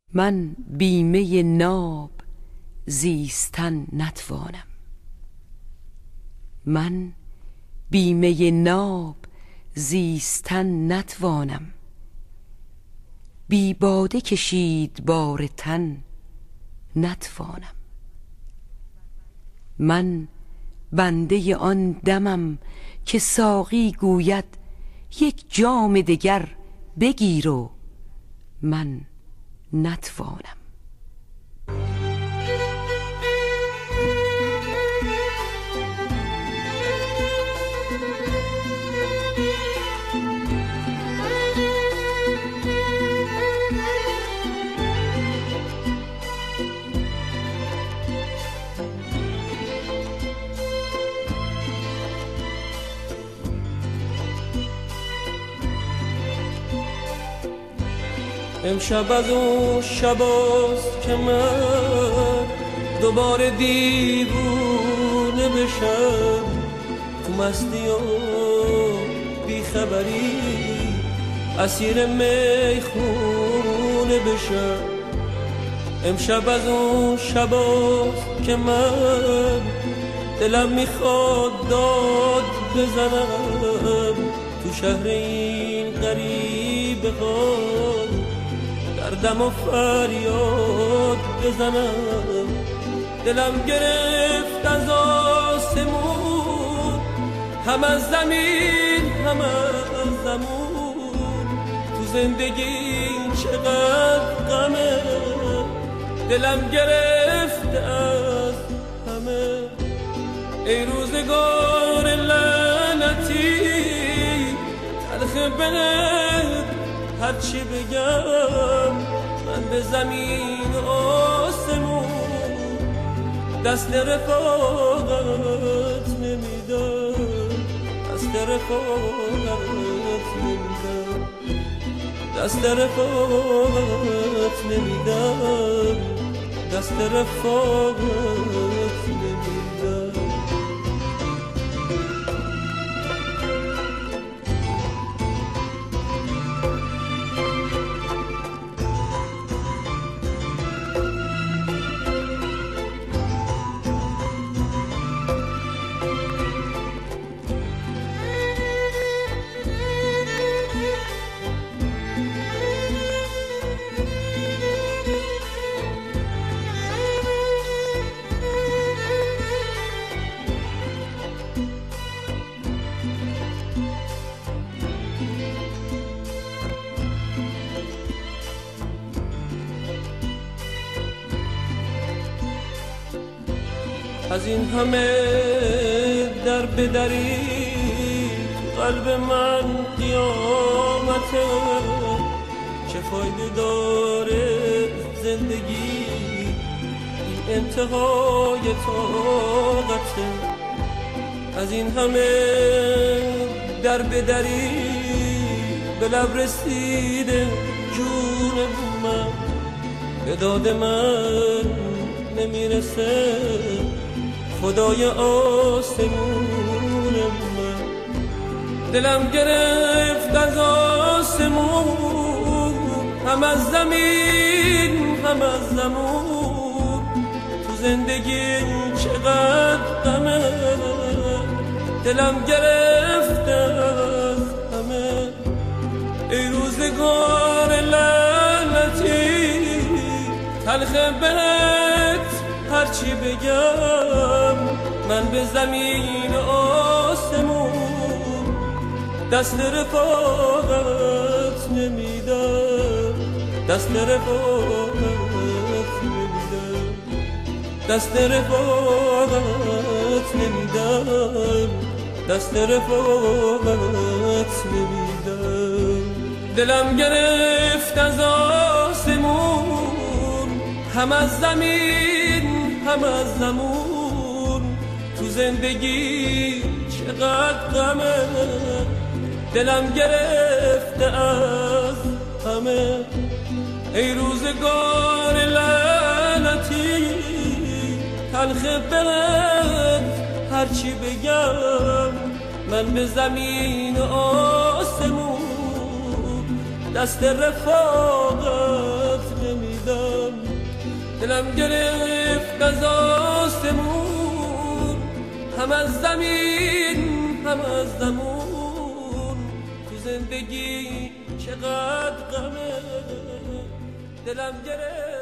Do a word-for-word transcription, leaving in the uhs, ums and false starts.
من بیمه ناب زیستن نتوانم. من بیمه ناب زیستن نتوانم. بی باده کشید بار تن نتوانم. من بنده آن دمم که ساقی گوید یک جام دگر بگیر و من نتوانم. امشب از اون شباست که من دوباره دیوونه بشم، تو مستی و بیخبری اسیر میخونه بشم. امشب از اون شباست که من دلم میخواد داد بزنم تو شهر این غریب غار، دردم و فریاد بزنم. دلم گرفت از آسمون، هم از زمین هم از زمون، تو زندگی چقدر غمه. دلم گرفت از همه، ای روزگار لعنتی تلخ بلد هرچی بگم من به زمین و آسمون دست رفاقت نمیدم، دست رفاقت نمیدم، دست رفاقت نمیدم، دست رفاقت نمیدم. از این همه در بدری قلب من قیامته، چه فایده داره زندگی این انتهای طاقته. از این همه در بدری به لب رسیده جون من، به داد من نمیرسه خدای آسمون من. دلم گرفت از آسمون، هم از زمین هم از زمون، تو زندگی چقدر غمه. دلم گرفت از همه، ای روزگار لعنتی تلخ بهت هرچی بگم من به زمین آسمون دست رفاقت نمیدم، دست رفاقت نمیدم، دست رفاقت نمیدم، دست رفاقت نمیدم. دلم گرفت از آسمون، هم از زمین هم از زمون، تو زندگی چقدر غمه. دلم گرفته از همه، ای روزگار لعنتی تلخ بلد هرچی بگم من به زمین آسمون دست رفاقت نمیدم. دلم گرفت از آسمون، هم از زمین هم از زمون. تو زندگی چقدر غمه، دلم گرفت